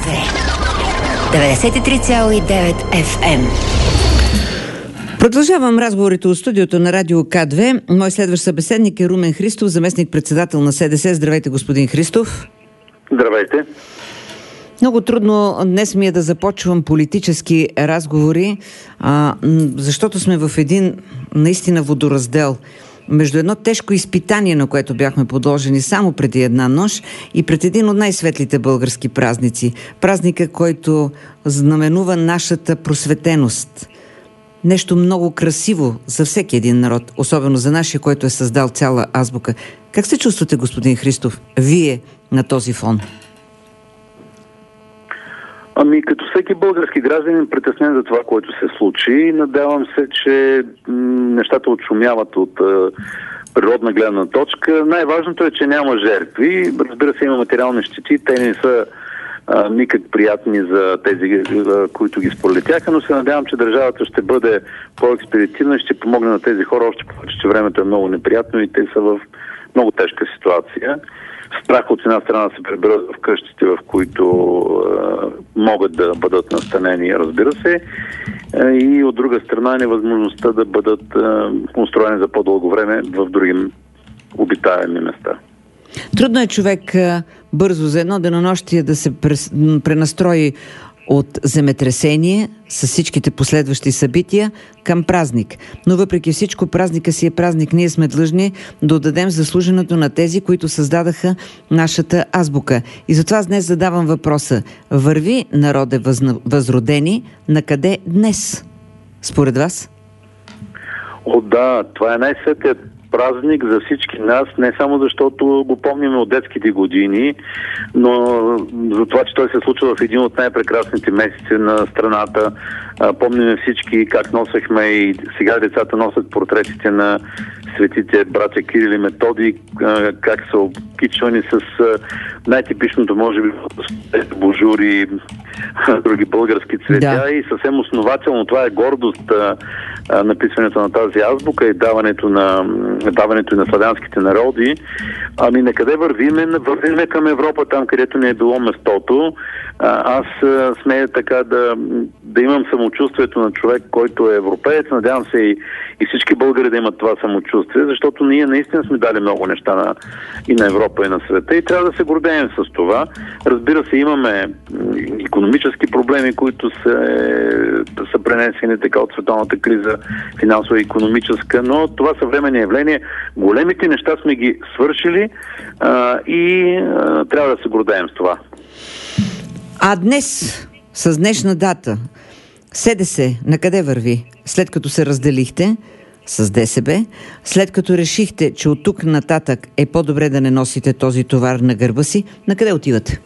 93,9 FM. Продължавам разговорите от студиото на Радио К2. Мой следващ събеседник е Румен Христов, заместник-председател на СДС. Здравейте, господин Христов. Здравейте. Много трудно днес ми е да започвам политически разговори, защото сме в един наистина водораздел между едно тежко изпитание, на което бяхме подложени само преди една нощ, и пред един от най-светлите български празници. Празника, който знаменува нашата просветеност. Нещо много красиво за всеки един народ, особено за нашия, който е създал цяла азбука. Как се чувствате, господин Христов, вие на този фон? Като всеки български гражданин, притеснен за това, което се случи. Надявам се, че нещата отшумяват от природна гледна точка. Най-важното е, че няма жертви. Разбира се, има материални щети. Те не са никак приятни за тези, които ги сполетяха, но се надявам, че държавата ще бъде по-експедитивна и ще помогне на тези хора, още повече, че времето е много неприятно и те са в много тежка ситуация. Страх от една страна да се приберат в къщите, в които могат да бъдат настанени, разбира се, и от друга страна невъзможността да бъдат устроени за по-дълго време в други обитаеми места. Трудно е човек бързо за едно денонощие да се пренастрои от земетресение с всичките последващи събития към празник. Но въпреки всичко, празника си е празник. Ние сме длъжни да отдадем заслуженото на тези, които създадаха нашата азбука. И затова аз днес задавам въпроса: върви народе възродени накъде днес? Според вас? Да, това е най-светлият празник за всички нас, не само защото го помним от детските години, но за това, че той се случва в един от най-прекрасните месеци на страната. Помним всички как носехме, и сега децата носят портретите на светите братя Кирил и Методий, как са обкичвани с най-типичното, може би, божури, други български цветя. Да. И съвсем основателно това е гордост написването на тази азбука и даването и на славянските народи. Накъде вървиме? Вървиме към Европа, там където не е било местото. Аз смея така да имам самочувствието на човек, който е европеец. Надявам се и всички българи да имат това самочувствие, защото ние наистина сме дали много неща и на Европа, и на света, и трябва да се гордеем с това. Разбира се, имаме икономически проблеми, които са пренесени така от световната криза, финансова и икономическа, но това са временни явления. Големите неща сме ги свършили и трябва да се гордеем с това. А днес, с днешна дата, СДС на къде върви? След като се разделихте с ДСБ, след като решихте, че от тук нататък е по-добре да не носите този товар на гърба си, на къде отивате?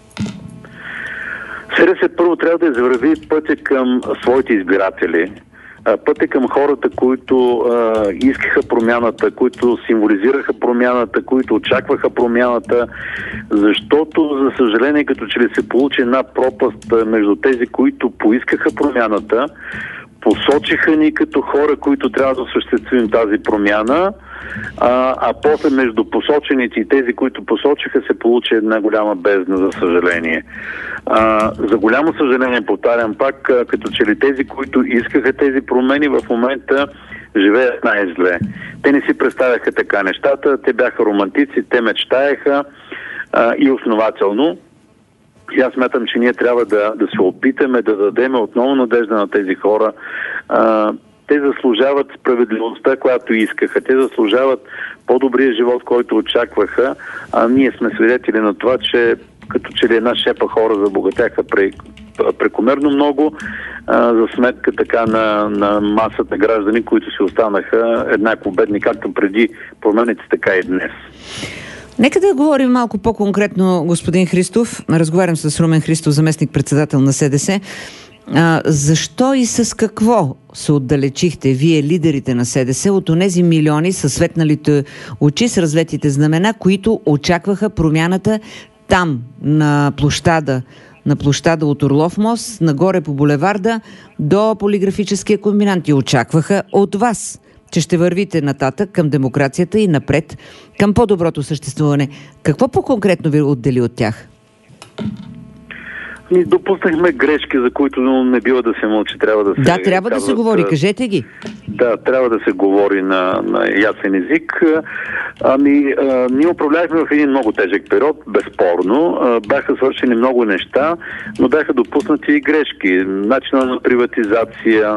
СДС първо трябва да извърви пътя към своите избиратели, пътя към хората, които искаха промяната, които символизираха промяната, които очакваха промяната, защото, за съжаление, като че ли се получи една пропаст между тези, които поискаха промяната, посочиха ни като хора, които трябва да осъществим тази промяна, а после между посочените и тези, които посочиха, се получи една голяма бездна, за съжаление. За голямо съжаление, повтарям пак, като че ли тези, които искаха тези промени, в момента живеят най-зле. Те не си представяха така нещата, те бяха романтици, те мечтаеха и основателно. И аз смятам, че ние трябва да се опитаме да дадем отново надежда на тези хора. Те заслужават справедливостта, която искаха. Те заслужават по-добрия живот, който очакваха. Ние сме свидетели на това, че като че ли една шепа хора забогатяха прекомерно много, за сметка така на масата граждани, които си останаха еднакво бедни, както преди промените, така и днес. Нека да говорим малко по-конкретно, господин Христов. Разговарям с Румен Христов, заместник-председател на СДС. Защо и с какво се отдалечихте вие, лидерите на СДС, от онези милиони със светналите очи, с разветите знамена, които очакваха промяната там, на площада от Орлов мост, нагоре по булеварда до полиграфическия комбинат, и очакваха от вас, че ще вървите нататък към демокрацията и напред към по-доброто съществуване. Какво по-конкретно ви отдели от тях? Ние допуснахме грешки, за които не бива да се мълчи, трябва да се... Да, трябва да се говори, кажете ги. Да, трябва да се говори на ясен език. Ние управлявахме в един много тежък период, безспорно. Бяха свършени много неща, но бяха допуснати и грешки. Начина на приватизация,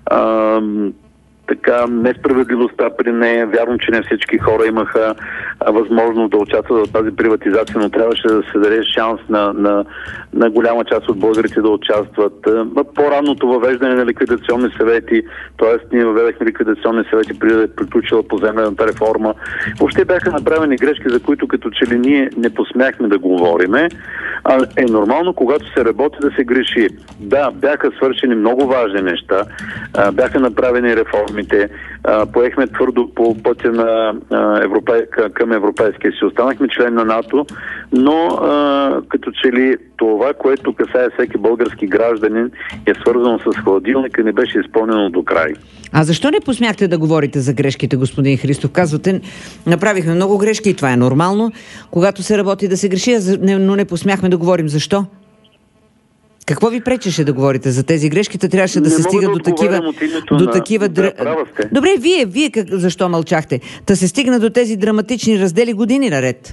несправедливостта при нея. Вярно, че не всички хора имаха възможност да участват в тази приватизация, но трябваше да се даде шанс на голяма част от българите да участват. По-ранното въвеждане на ликвидационни съвети, т.е. ние въведахме ликвидационни съвети преди да е приключила поземлената реформа. Въобще бяха направени грешки, за които като че ли ние не посмяхме да говориме. Е нормално, когато се работи, да се греши. Да, бяха свършени много важни неща, бяха направени реформите, поехме твърдо по пътя към Европейския съюз. Станахме член на НАТО, но като че ли това, което касае всеки български гражданин, е свързано с хладилника и не беше изпълнено до край. А защо не посмяхте да говорите за грешките, господин Христов? Казвате, направихме много грешки и това е нормално, когато се работи да се греши, но не посмяхме да говорим. Защо? Какво ви пречеше да говорите за тези грешки? Трябваше да се стига до такива... Добре, вие защо мълчахте? Та се стигна до тези драматични раздели години наред.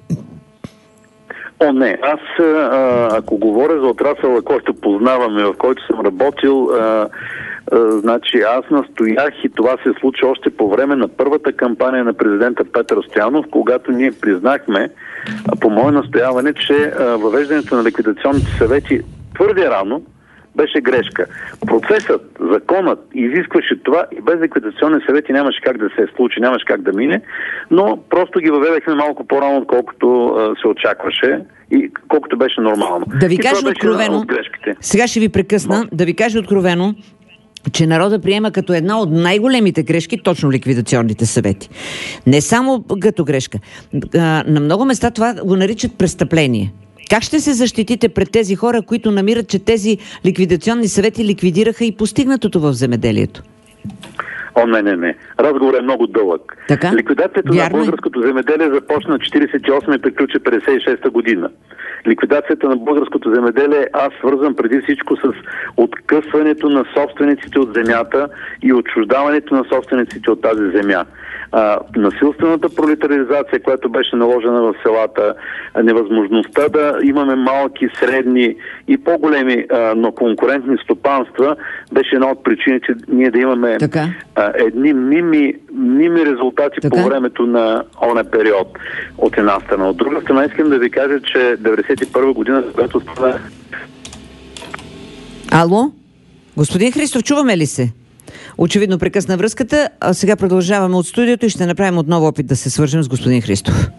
Не, аз ако говоря за отрасъла, който познаваме, в който съм работил, значи аз настоях и това се случи още по време на първата кампания на президента Петър Стоянов, когато ние признахме, по мое настояване, че въвеждането на ликвидационните съвети твърде рано беше грешка. Процесът, законът изискваше това и без ликвидационни съвети нямаше как да се случи, нямаше как да мине, но просто ги въведахме малко по-рано, отколкото се очакваше и колкото беше нормално. Да ви кажа откровено, сега ще ви прекъсна, да ви кажа откровено, че народа приема като една от най-големите грешки точно ликвидационните съвети. Не само като грешка. На много места това го наричат престъпление. Как ще се защитите пред тези хора, които намират, че тези ликвидационни съвети ликвидираха и постигнатото в земеделието? Не. Разговорът е много дълъг. Така? Ликвидацията на българското земеделие започна 48 и приключи 56 година. Ликвидацията на българското земеделие аз свързвам преди всичко с откъсването на собствениците от земята и отчуждаването на собствениците от тази земя. Насилствената пролетаризация, която беше наложена в селата, невъзможността да имаме малки, средни и по-големи, но конкурентни стопанства, беше една от причините ние да имаме едни мими резултати по времето на оня период от една страна. От друга страна искам да ви кажа, че 91 година, когато става... Ало? Господин Христов, чуваме ли се? Очевидно прекъсна връзката, а сега продължаваме от студиото и ще направим отново опит да се свържем с господин Христов.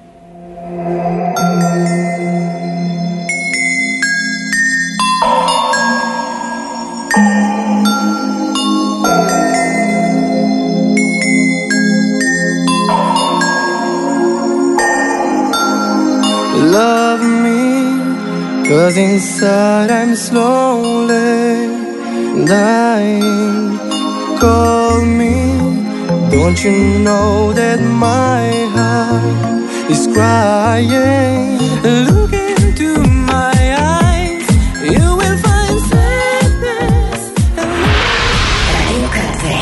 Love me, 'cause inside I'm slowly dying. Call me, don't you know that my heart is crying? Look into my eyes, you will find sadness. Радио Катве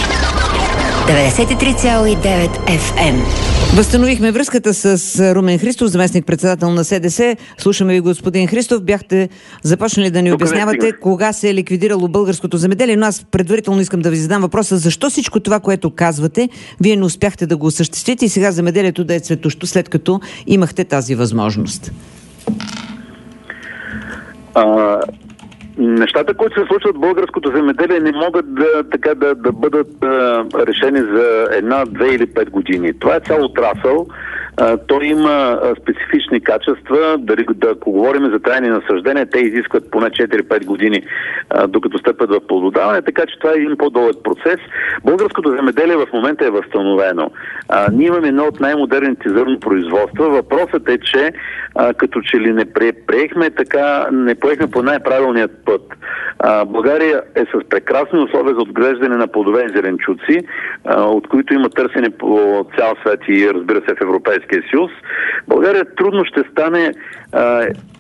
93,9 FM. Възстановихме връзката с Румен Христов, заместник-председател на СДС. Слушаме ви, господин Христов. Бяхте започнали да ни обяснявате кога се е ликвидирало българското земеделие, но аз предварително искам да ви задам въпроса, защо всичко това, което казвате, вие не успяхте да го осъществите и сега земеделието да е цветущо, след като имахте тази възможност? Нещата, които се случват в българското земеделие, не могат да бъдат решени за 1, 2 или 5 години. Това е цял отрасъл. Той има специфични качества. Ако говорим за трайни насаждения, те изискват поне 4-5 години, докато стъпят в плододаване, така че това е един по-дълъг процес. Българското земеделие в момента е възстановено. Ние имаме едно от най-модерните зърнопроизводства. Въпросът е, че като че ли не поехме по най-правилният път. България е с прекрасни условия за отглеждане на плодове и зеленчуци, от които има търсене по цял свят и разбира се в Европейския съюз. България трудно ще стане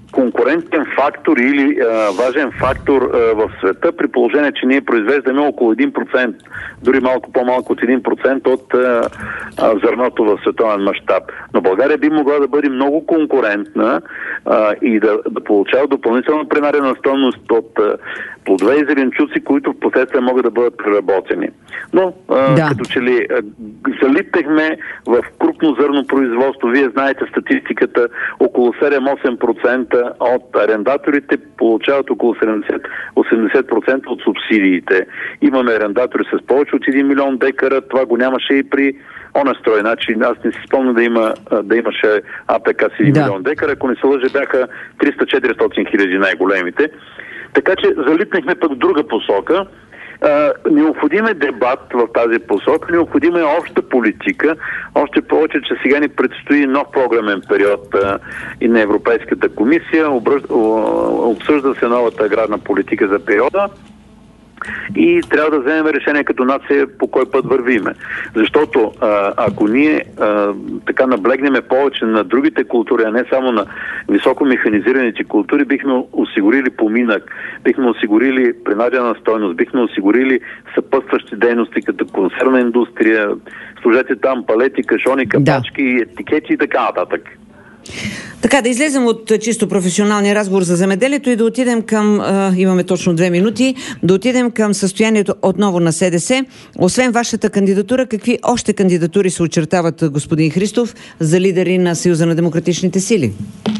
конкурентен фактор или важен фактор в света, при положение, че ние произвеждаме около 1%, дори малко по-малко от 1% от зърното в световен мащаб. Но България би могла да бъде много конкурентна и да получава допълнителна принадена стойност от плодове и зеленчуци, които в последствие могат да бъдат преработени. Но като че ли залитнахме в крупно зърно производство, вие знаете статистиката, около 7-8% от арендаторите получават около 70-80% от субсидиите. Имаме арендатори с повече от 1 милион декара, това го нямаше и при Онестрой. Значи, аз не си спомня да имаше АПК с 1 милион декара, ако не се лъжа, бяха 300-400 хиляди най-големите. Така че залитнахме пък в друга посока. Необходим е дебат в тази посока, необходима е обща политика, още повече, че сега ни предстои нов програмен период и на Европейската комисия, обсъжда се новата аграрна политика за периода и трябва да вземем решение като нация по кой път вървиме. Защото ако ние така наблегнем повече на другите култури, а не само на високо механизираните култури, бихме осигурили поминък, бихме осигурили принадена стойност, бихме осигурили съпътстващи дейности като консервна индустрия, служете там палети, кашони, капачки, етикети и така нататък. Така, да излезем от чисто професионалния разговор за земеделието и да отидем към, имаме точно 2 минути, да отидем към състоянието отново на СДС. Освен вашата кандидатура, какви още кандидатури се очертават, господин Христов, за лидери на Съюза на демократичните сили?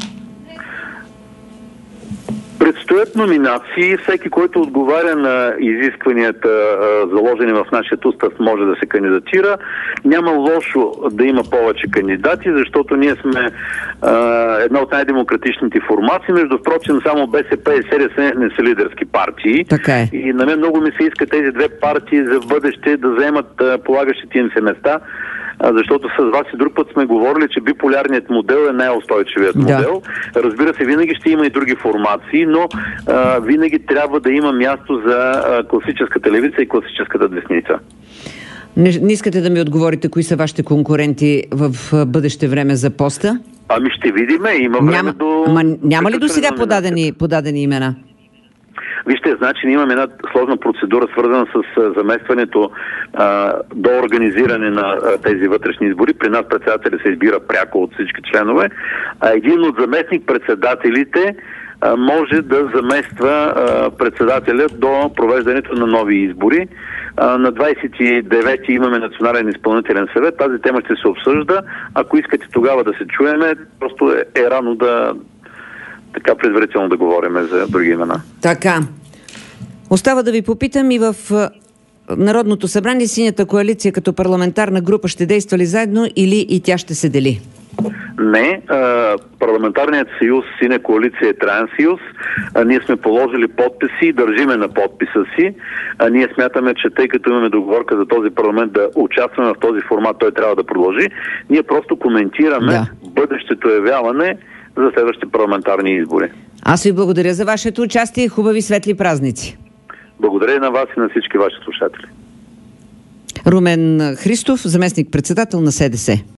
Предстоят номинации. Всеки, който отговаря на изискванията, заложени в нашия устав, може да се кандидатира. Няма лошо да има повече кандидати, защото ние сме една от най-демократичните формации. Между впрочем, само БСП и СДС не са лидерски партии. Така е. И на мен много ми се иска тези две партии за бъдеще да вземат полагащите им се места, защото с вас и друг път сме говорили, че биполярният модел е най-устойчивият модел. Разбира се, винаги ще има и други формации, но винаги трябва да има място за класическата левица и класическата десница. Не искате да ми отговорите кои са вашите конкуренти в бъдеще време за поста? Ами ще видиме, има време няма ли до сега подадени имена? Вижте, значи ние имаме една сложна процедура, свързана с заместването до организиране на тези вътрешни избори. При нас председателя се избира пряко от всички членове. Един от заместник-председателите може да замества председателя до провеждането на нови избори. На 29-ти имаме Национален изпълнителен съвет. Тази тема ще се обсъжда. Ако искате тогава да се чуеме, просто е рано да така предварително да говорим за други имена. Така. Остава да ви попитам и в Народното събрание Синята коалиция като парламентарна група ще действа ли заедно или и тя ще се дели? Не. Парламентарният съюз Синя коалиция е траен съюз. Ние сме положили подписи и държиме на подписа си. Ние смятаме, че тъй като имаме договорка за този парламент да участваме в този формат, той трябва да продължи. Ние просто коментираме бъдещето явяване за следващите парламентарни избори. Аз ви благодаря за вашето участие и хубави светли празници. Благодаря и на вас и на всички ваши слушатели. Румен Христов, заместник-председател на СДС.